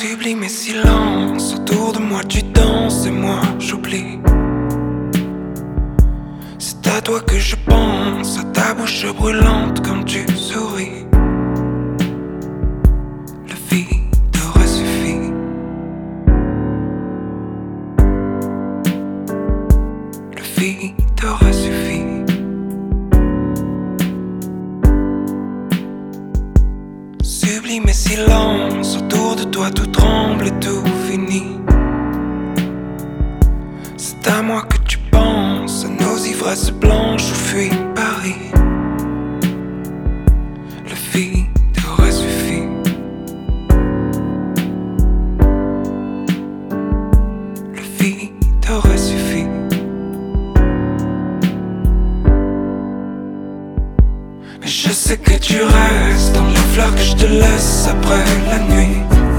J'oublie mes silences, autour de moi tu danses et moi j'oublie. C'est à toi que je pense, à ta bouche brûlante quand tu souris. Le vide aurait suffi. Le vide aurait suffi. J'oublie mes silences, autour de toi tout tremble et tout finit. C'est à moi que tu penses, à nos ivresses blanches où fuit Paris. Le vide aurait suffi. Le vide aurait suffi. Mais je sais que tu restes dans les fleurs que je te laisse après la nuit.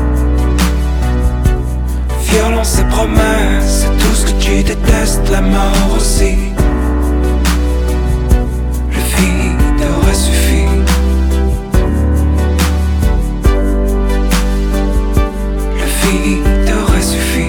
Violence et promesses, c'est tout ce que tu détestes, la mort aussi. Le vide aurait suffi. Le vide aurait suffi.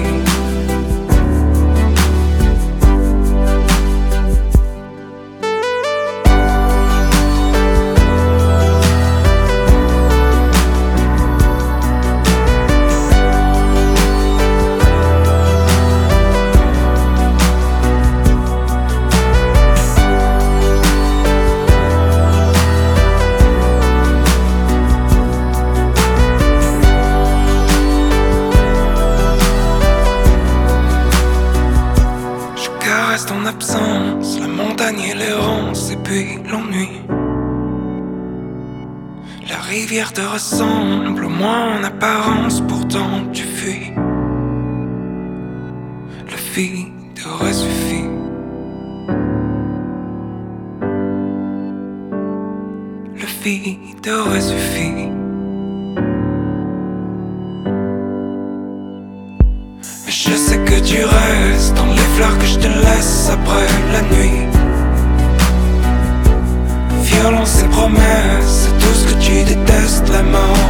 Ton absence, la montagne et l'errance et puis l'ennui. La rivière te ressemble, au moins en apparence, pourtant tu fuis. Le vide aurait suffi. Le vide aurait suffi. Mais je sais que tu restes dans les fleurs que je te laisse après la nuit. Violence et promesses, c'est tout ce que tu détestes, la mort